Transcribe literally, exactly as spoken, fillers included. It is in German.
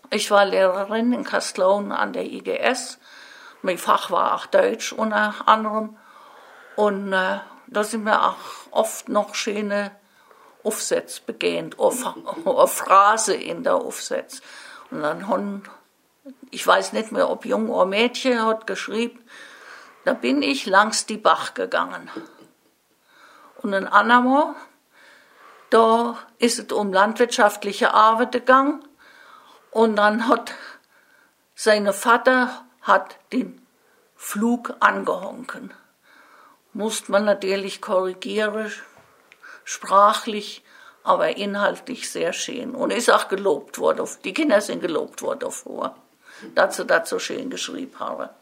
ich war Lehrerin in Kassel an der I G S. Mein Fach war auch Deutsch unter anderem. Und äh, da sind wir auch oft noch schöne Aufsätze begehend, eine Phrase in der Aufsatz. Und dann haben, ich weiß nicht mehr, ob Jung oder Mädchen, hat geschrieben, da bin ich langs die Bach gegangen. Und ein andermal, da ist es um landwirtschaftliche Arbeit gegangen. Und dann hat sein Vater hat den Flug angehonken. Musste man natürlich korrigieren, sprachlich, aber inhaltlich sehr schön. Und ist auch gelobt worden. Die Kinder sind gelobt worden davor, dass sie das so schön geschrieben haben.